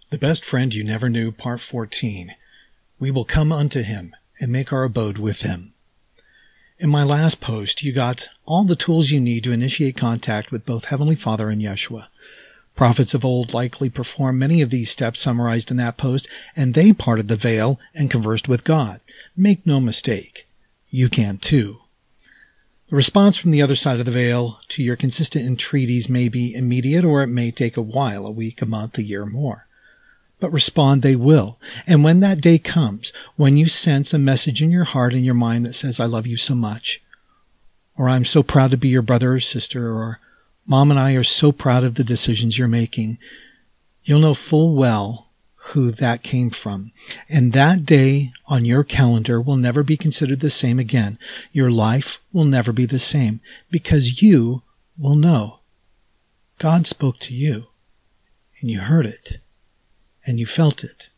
The Best Friend You Never Knew, Part 14. We will come unto him and make our abode with him. In my last post, you got all the tools you need to initiate contact with both Heavenly Father and Yeshua. Prophets of old likely performed many of these steps summarized in that post, and they parted the veil and conversed with God. Make no mistake, you can too. The response from the other side of the veil to your consistent entreaties may be immediate, or it may take a while, a week, a month, a year, more. But respond they will. And when that day comes, when you sense a message in your heart and your mind that says, I love you so much, or I'm so proud to be your brother or sister, or Mom and I are so proud of the decisions you're making, you'll know full well who that came from. And that day on your calendar will never be considered the same again. Your life will never be the same, because you will know. God spoke to you, and you heard it. And you felt it.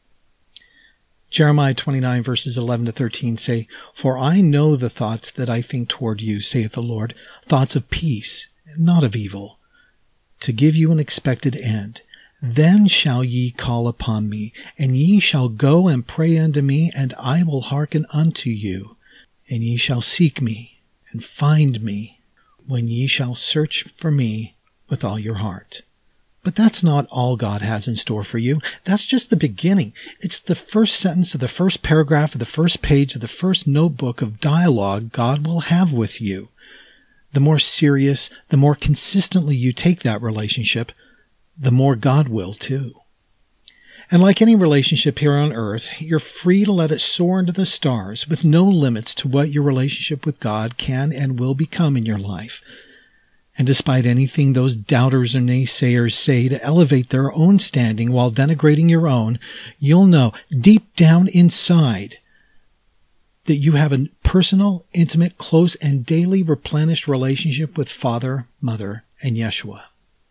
Jeremiah 29 verses 11 to 13 say, For I know the thoughts that I think toward you, saith the Lord, thoughts of peace, and not of evil, to give you an expected end. Then shall ye call upon me, and ye shall go and pray unto me, and I will hearken unto you. And ye shall seek me, and find me, when ye shall search for me with all your heart. But that's not all God has in store for you. That's just the beginning. It's the first sentence of the first paragraph of the first page of the first notebook of dialogue God will have with you. The more serious, the more consistently you take that relationship, the more God will too. And like any relationship here on earth, you're free to let it soar into the stars with no limits to what your relationship with God can and will become in your life. And despite anything those doubters or naysayers say to elevate their own standing while denigrating your own, you'll know deep down inside that you have a personal, intimate, close, and daily replenished relationship with Father, Mother, and Yeshua.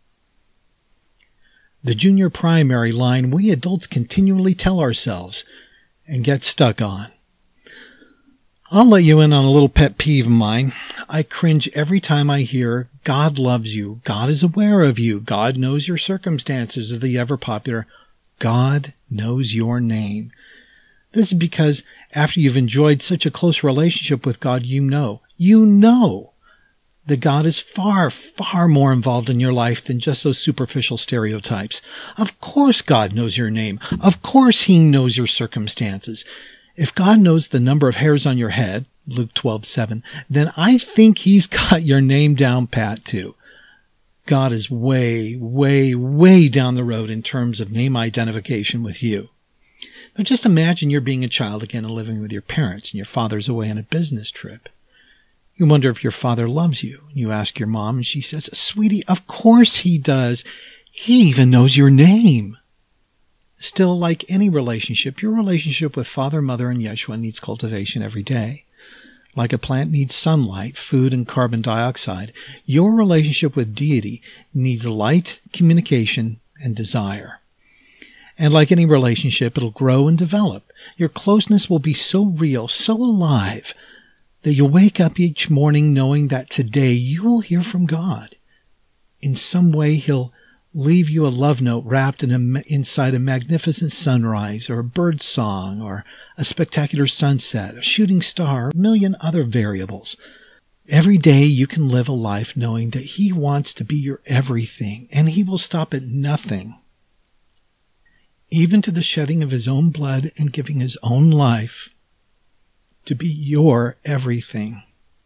The junior primary line we adults continually tell ourselves and get stuck on. I'll let you in on a little pet peeve of mine. I cringe every time I hear, God loves you, God is aware of you, God knows your circumstances, is the ever-popular, God knows your name. This is because after you've enjoyed such a close relationship with God, you know that God is far, far more involved in your life than just those superficial stereotypes. Of course God knows your name. Of course He knows your circumstances. If God knows the number of hairs on your head, Luke 12:7, then I think He's got your name down pat too. God is way, way, way down the road in terms of name identification with you. Now just imagine you're being a child again and living with your parents and your father's away on a business trip. You wonder if your father loves you. You ask your mom and she says, Sweetie, of course He does. He even knows your name. Still, like any relationship, your relationship with Father, Mother, and Yeshua needs cultivation every day. Like a plant needs sunlight, food, and carbon dioxide, your relationship with deity needs light, communication, and desire. And like any relationship, it'll grow and develop. Your closeness will be so real, so alive, that you'll wake up each morning knowing that today you will hear from God. In some way, He'll leave you a love note wrapped inside a magnificent sunrise or a bird song or a spectacular sunset, a shooting star, a million other variables. Every day you can live a life knowing that He wants to be your everything, and He will stop at nothing, even to the shedding of His own blood and giving His own life to be your everything.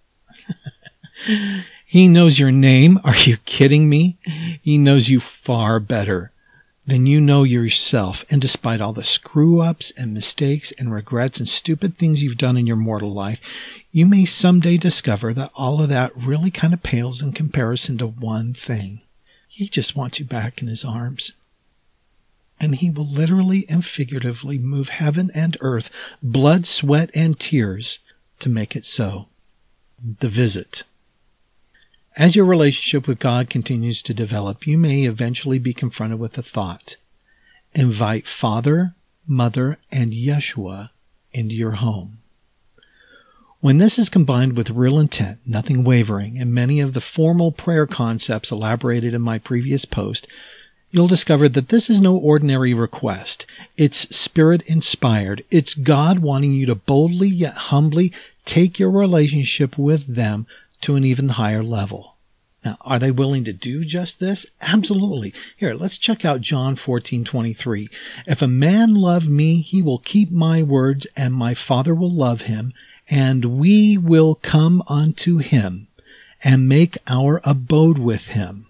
He knows your name. Are you kidding me? He knows you far better than you know yourself. And despite all the screw-ups and mistakes and regrets and stupid things you've done in your mortal life, you may someday discover that all of that really kind of pales in comparison to one thing. He just wants you back in His arms. And He will literally and figuratively move heaven and earth, blood, sweat, and tears to make it so. The visit. As your relationship with God continues to develop, you may eventually be confronted with the thought, invite Father, Mother, and Yeshua into your home. When this is combined with real intent, nothing wavering, and many of the formal prayer concepts elaborated in my previous post, you'll discover that this is no ordinary request. It's Spirit-inspired. It's God wanting you to boldly yet humbly take your relationship with them to an even higher level. Now, are they willing to do just this? Absolutely. Here, let's check out John 14:23. If a man love me, he will keep my words, and my Father will love him, and we will come unto him and make our abode with him.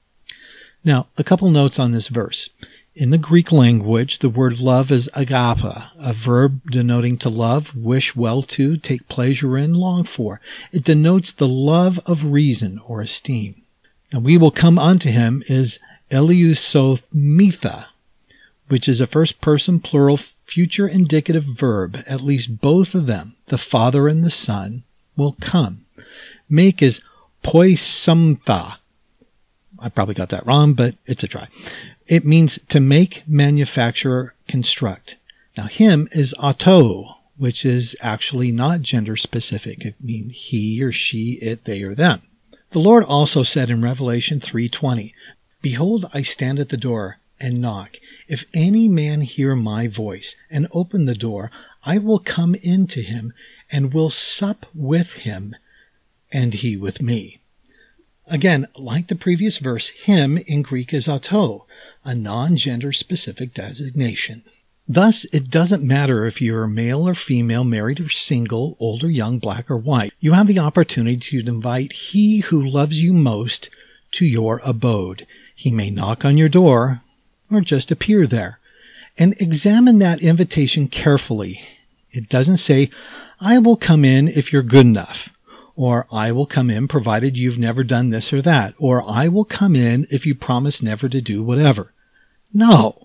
Now, a couple notes on this verse. In the Greek language, the word love is agape, a verb denoting to love, wish well to, take pleasure in, long for. It denotes the love of reason or esteem. And we will come unto him is eleusometha, which is a first-person plural future indicative verb. At least both of them, the Father and the Son, will come. Make is poisamtha. I probably got that wrong, but it's a try. It means to make, manufacture, construct. Now, him is auto, which is actually not gender specific. It means he or she, it, they, or them. The Lord also said in Revelation 3:20, Behold, I stand at the door and knock. If any man hear my voice and open the door, I will come into him and will sup with him, and he with me. Again, like the previous verse, him in Greek is auto, a non-gender specific designation. Thus, it doesn't matter if you're male or female, married or single, old or young, black or white. You have the opportunity to invite he who loves you most to your abode. He may knock on your door or just appear there. And examine that invitation carefully. It doesn't say, I will come in if you're good enough. Or I will come in provided you've never done this or that. Or I will come in if you promise never to do whatever. No.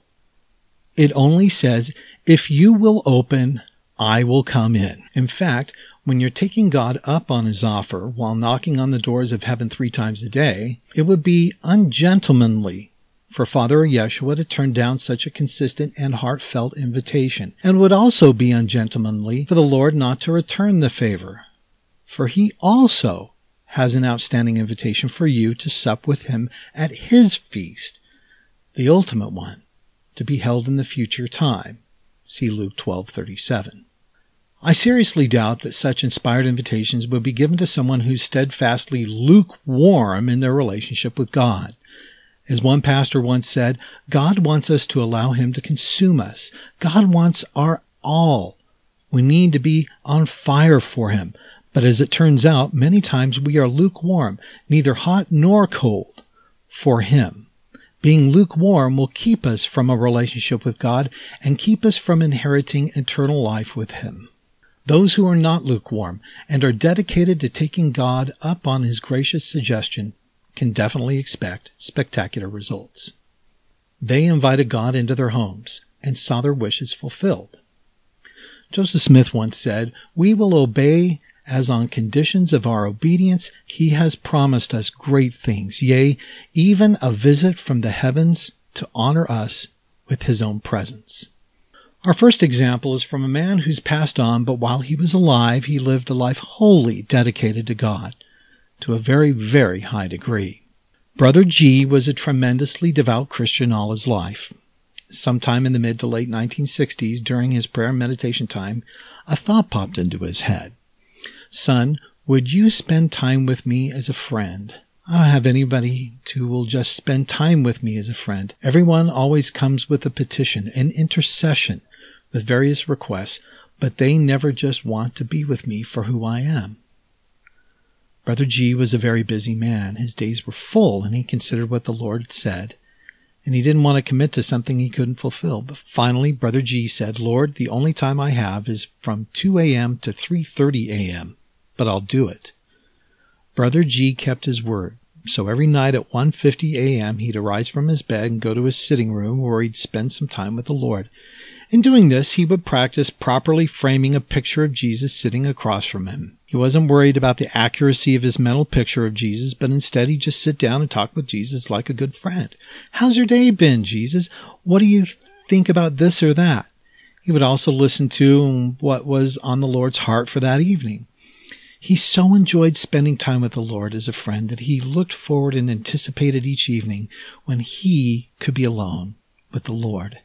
It only says, if you will open, I will come in. In fact, when you're taking God up on his offer while knocking on the doors of heaven 3 times a day, it would be ungentlemanly for Father Yeshua to turn down such a consistent and heartfelt invitation. And would also be ungentlemanly for the Lord not to return the favor. For he also has an outstanding invitation for you to sup with him at his feast, the ultimate one, to be held in the future time. See Luke 12:37. I seriously doubt that such inspired invitations would be given to someone who's steadfastly lukewarm in their relationship with God. As one pastor once said, God wants us to allow him to consume us. God wants our all. We need to be on fire for him. But as it turns out, many times we are lukewarm, neither hot nor cold, for him. Being lukewarm will keep us from a relationship with God and keep us from inheriting eternal life with him. Those who are not lukewarm and are dedicated to taking God up on his gracious suggestion can definitely expect spectacular results. They invited God into their homes and saw their wishes fulfilled. Joseph Smith once said, "We will obey as on conditions of our obedience he has promised us great things, yea, even a visit from the heavens to honor us with his own presence." Our first example is from a man who's passed on, but while he was alive, he lived a life wholly dedicated to God, to a very, very high degree. Brother G was a tremendously devout Christian all his life. Sometime in the mid to late 1960s, during his prayer and meditation time, a thought popped into his head. Son, would you spend time with me as a friend? I don't have anybody who will just spend time with me as a friend. Everyone always comes with a petition, an intercession, with various requests, but they never just want to be with me for who I am. Brother G was a very busy man. His days were full, and he considered what the Lord said, and he didn't want to commit to something he couldn't fulfill. But finally, Brother G said, "Lord, the only time I have is from 2 a.m. to 3:30 a.m., but I'll do it." Brother G kept his word. So every night at 1:50 a.m., he'd arise from his bed and go to his sitting room where he'd spend some time with the Lord. In doing this, he would practice properly framing a picture of Jesus sitting across from him. He wasn't worried about the accuracy of his mental picture of Jesus, but instead he'd just sit down and talk with Jesus like a good friend. "How's your day been, Jesus? What do you think about this or that?" He would also listen to what was on the Lord's heart for that evening. He so enjoyed spending time with the Lord as a friend that he looked forward and anticipated each evening when he could be alone with the Lord.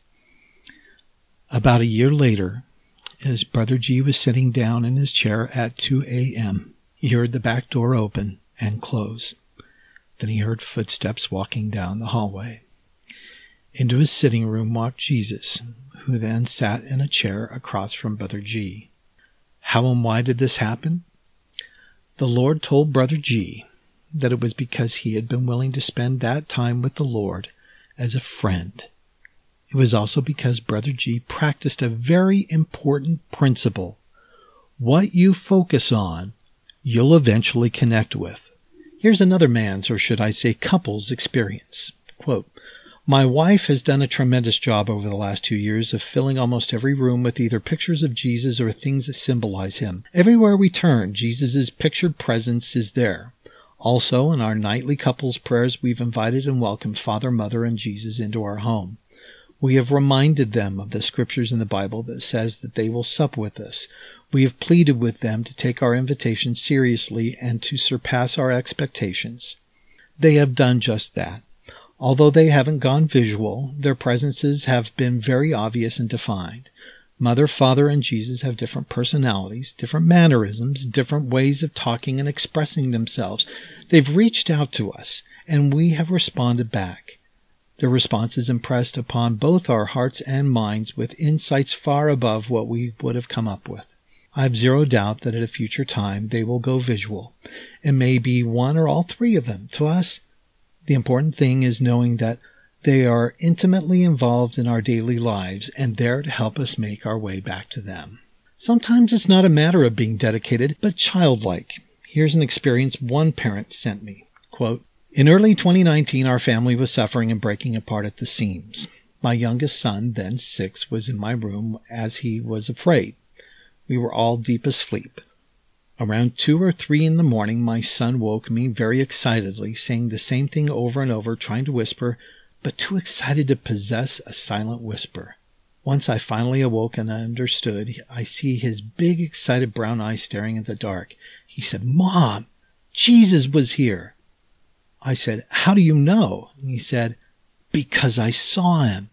About a year later, as Brother G was sitting down in his chair at 2 a.m., he heard the back door open and close. Then he heard footsteps walking down the hallway. Into his sitting room walked Jesus, who then sat in a chair across from Brother G. How and why did this happen? The Lord told Brother G that it was because he had been willing to spend that time with the Lord as a friend. It was also because Brother G practiced a very important principle. What you focus on, you'll eventually connect with. Here's another man's, or should I say couple's, experience. Quote, "My wife has done a tremendous job over the last 2 years of filling almost every room with either pictures of Jesus or things that symbolize him. Everywhere we turn, Jesus' pictured presence is there. Also, in our nightly couples prayers, we've invited and welcomed Father, Mother, and Jesus into our home. We have reminded them of the scriptures in the Bible that says that they will sup with us. We have pleaded with them to take our invitation seriously and to surpass our expectations. They have done just that. Although they haven't gone visual, their presences have been very obvious and defined. Mother, Father, and Jesus have different personalities, different mannerisms, different ways of talking and expressing themselves. They've reached out to us, and we have responded back. Their response is impressed upon both our hearts and minds with insights far above what we would have come up with. I have zero doubt that at a future time they will go visual. It may be one or all three of them. To us, the important thing is knowing that they are intimately involved in our daily lives and there to help us make our way back to them. Sometimes it's not a matter of being dedicated, but childlike. Here's an experience one parent sent me. Quote, "In early 2019, our family was suffering and breaking apart at the seams. My youngest son, then 6, was in my room as he was afraid. We were all deep asleep. Around 2 or 3 in the morning, my son woke me very excitedly, saying the same thing over and over, trying to whisper, but too excited to possess a silent whisper. Once I finally awoke and understood, I see his big, excited brown eyes staring in the dark. He said, 'Mom, Jesus was here.' I said, 'How do you know?' And he said, 'Because I saw him.'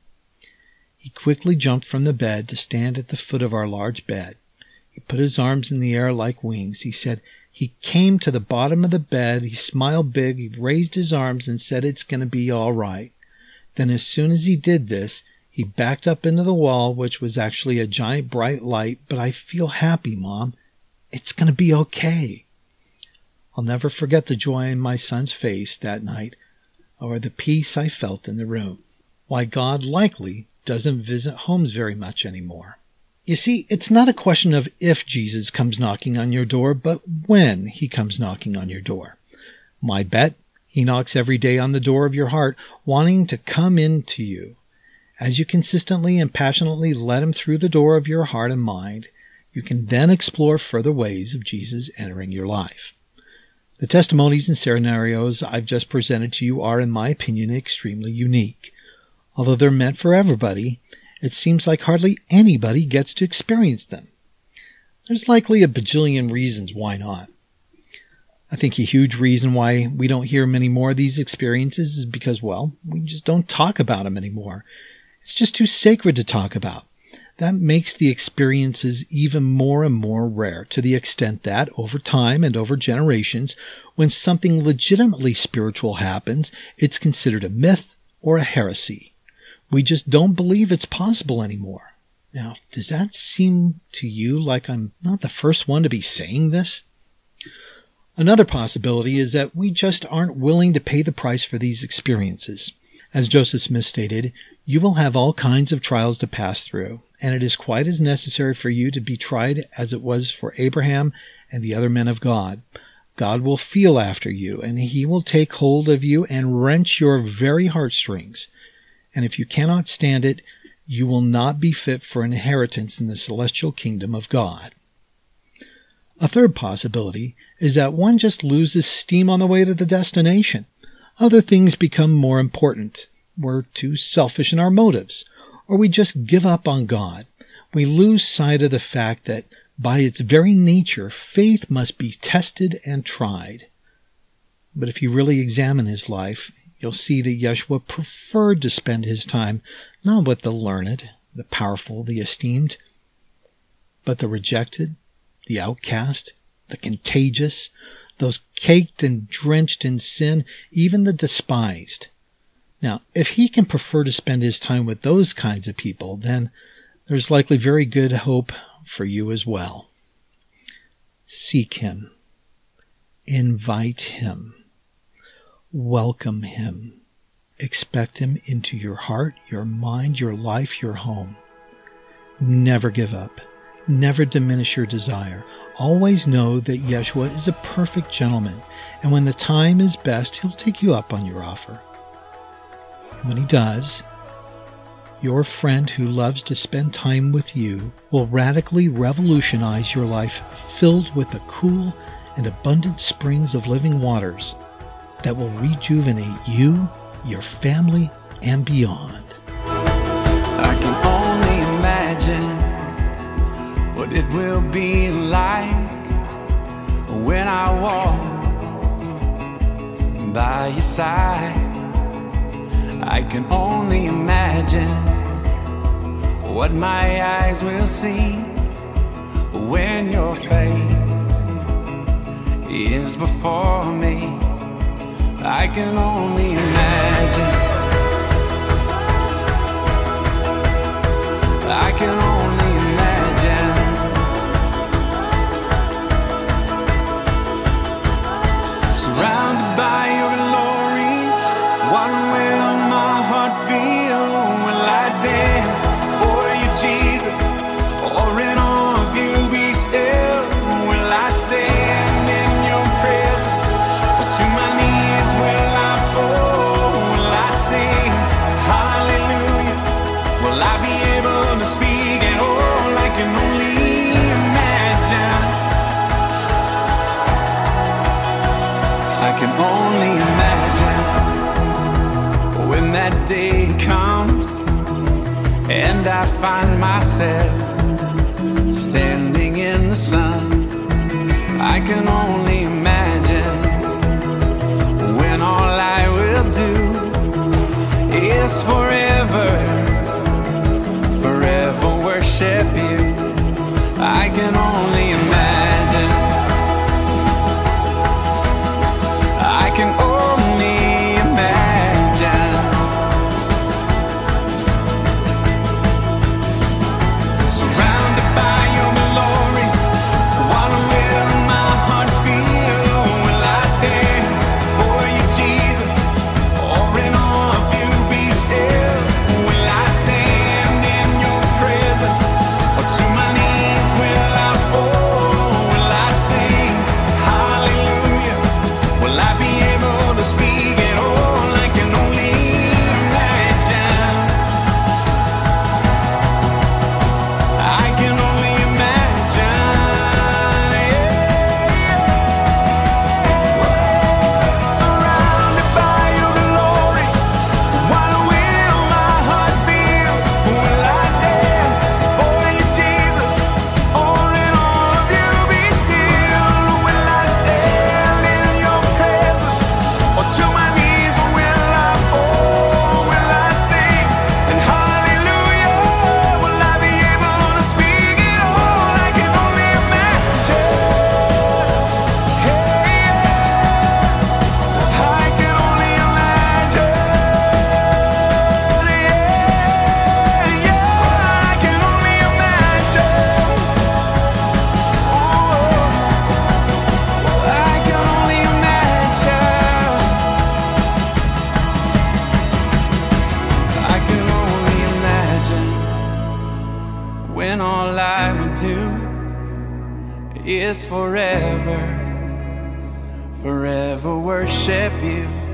He quickly jumped from the bed to stand at the foot of our large bed. He put his arms in the air like wings. He said he came to the bottom of the bed. He smiled big. He raised his arms and said, 'It's going to be all right.' Then as soon as he did this, he backed up into the wall, which was actually a giant bright light. 'But I feel happy, Mom. It's going to be okay.' I'll never forget the joy in my son's face that night or the peace I felt in the room. Why, God likely doesn't visit homes very much anymore. You see, it's not a question of if Jesus comes knocking on your door, but when he comes knocking on your door. My bet, he knocks every day on the door of your heart, wanting to come into you. As you consistently and passionately let him through the door of your heart and mind, you can then explore further ways of Jesus entering your life. The testimonies and scenarios I've just presented to you are, in my opinion, extremely unique. Although they're meant for everybody, it seems like hardly anybody gets to experience them. There's likely a bajillion reasons why not. I think a huge reason why we don't hear many more of these experiences is because, well, we just don't talk about them anymore. It's just too sacred to talk about. That makes the experiences even more and more rare, to the extent that, over time and over generations, when something legitimately spiritual happens, it's considered a myth or a heresy. We just don't believe it's possible anymore. Now, does that seem to you like I'm not the first one to be saying this? Another possibility is that we just aren't willing to pay the price for these experiences. As Joseph Smith stated, you will have all kinds of trials to pass through, and it is quite as necessary for you to be tried as it was for Abraham and the other men of God. God will feel after you, and he will take hold of you and wrench your very heartstrings. And if you cannot stand it, you will not be fit for inheritance in the celestial kingdom of God. A third possibility is that one just loses steam on the way to the destination. Other things become more important. We're too selfish in our motives, or we just give up on God. We lose sight of the fact that By its very nature, faith must be tested and tried. But if you really examine his life, you'll see that Yeshua preferred to spend his time not with the learned, the powerful, the esteemed, but the rejected, the outcast, the contagious, those caked and drenched in sin, even the despised. Now, if he can prefer to spend his time with those kinds of people, then there's likely very good hope for you as well. Seek him. Invite him. Welcome him. Expect him into your heart, your mind, your life, your home. Never give up. Never diminish your desire. Always know that Yeshua is a perfect gentleman, and when the time is best, he'll take you up on your offer. When he does, your friend who loves to spend time with you will radically revolutionize your life, filled with the cool and abundant springs of living waters that will rejuvenate you, your family, and beyond. I can only imagine what it will be like when I walk by your side. I can only imagine what my eyes will see when your face is before me. I can only imagine. I can only imagine. Surrounded by your glory, what will my heart feel? Will I dance for you, Jesus, or in awe of you be still? Will I stand in your presence, or to my knees will I fall? Will I sing hallelujah? Will I be able to speak at all? I can only imagine. I can only imagine when that day comes and I find myself standing in the sun. I can only imagine when all I will do is forever worship you. I can only imagine. I can only imagine. Surrounded by your glory, what will my heart feel? Will I dance for you, Jesus, or in awe of you be still? Will I stand in your presence, or to my knees will I fall? Will I sing hallelujah? Will I be able to speak at all? I can only imagine. I can only imagine. Surrounded by your glory, what will my heart feel? Will I dance for you, Jesus, or in awe of you be still? Will I stand in your presence, or to my knees will I fall? Will I sing and hallelujah? Will I be able to speak at all? I can only imagine. I can only imagine. I can only imagine. I can only imagine. I can only imagine when all I will do is forever worship you.